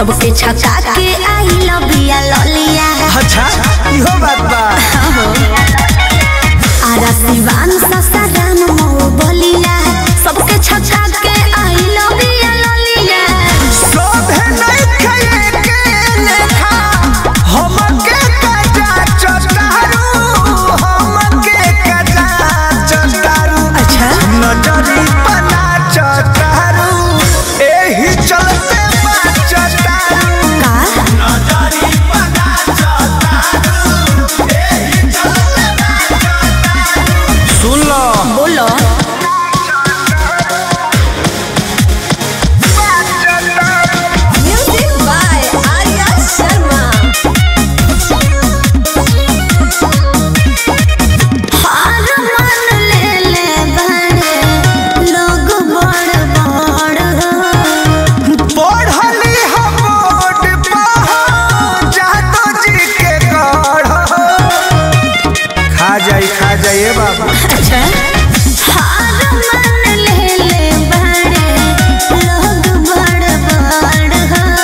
सबके छका के आई लबिया ललिया। अच्छा इहो बात बा। आरा सिवान ससाराम मऊ बलिया सबके छका के आई लबिया ललिया। सोभे नहीं खाए के लेखा हमके कजा चटारू हमके कजा चटारू। अच्छा नजरी पना चटारू एही चलते चटारू का नजरी पना चटारू एही चलते चटारू। सुन लो बोलो म्यूजिक बाय आर्या शर्मा। हार मान ले ले बड़े लोग बड़ बड़ पढ़ली हम बोर्ड पर जादो जी के गढ़। खा जाइए बाबा। अच्छा हार मान ले ले बड़े लोग बड़ बड़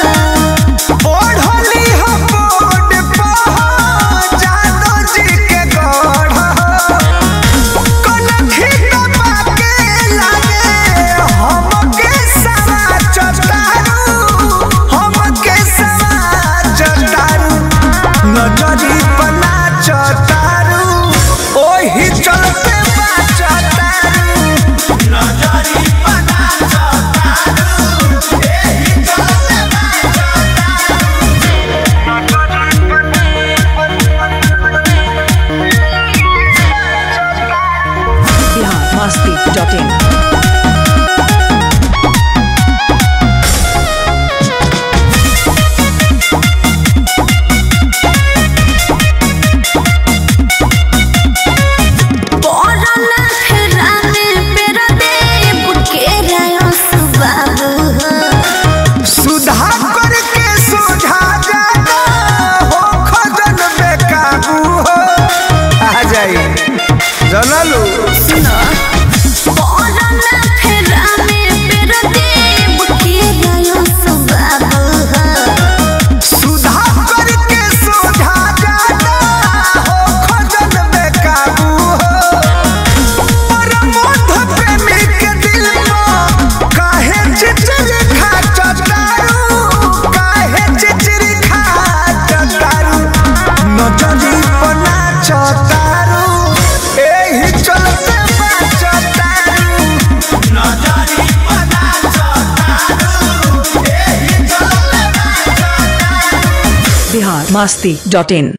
पढ़ली हम बोर्ड पर जादो जी के गढ़। कनखी दबा के लागे हमके सवा चटारू हमके सवा चटारू। नजरी पना चटारू ओही चलते बा चटारू। नजरी पना चटारू एही चलते बा biharmasti.in पोरना फेरा में पेरा दे बुके रायो सुबाबू सुधा करके सुझा जाना हो खजन बेकाबू हो। आ जाई जनलू सुनो पोरना फेरा में पेरा दे बुके रायो सुबाबू सुधा करके सुझा जाना हो खजन बेकाबू हो। परमोध प्रेमी के दिल में काहे चिचरी खा चटारू काहे चिचरी खा चटारू। नजरी पना चटारू एही चलते बा चटारू। नजरी पना चटारू एही चलते बा चटारू। biharmasti.in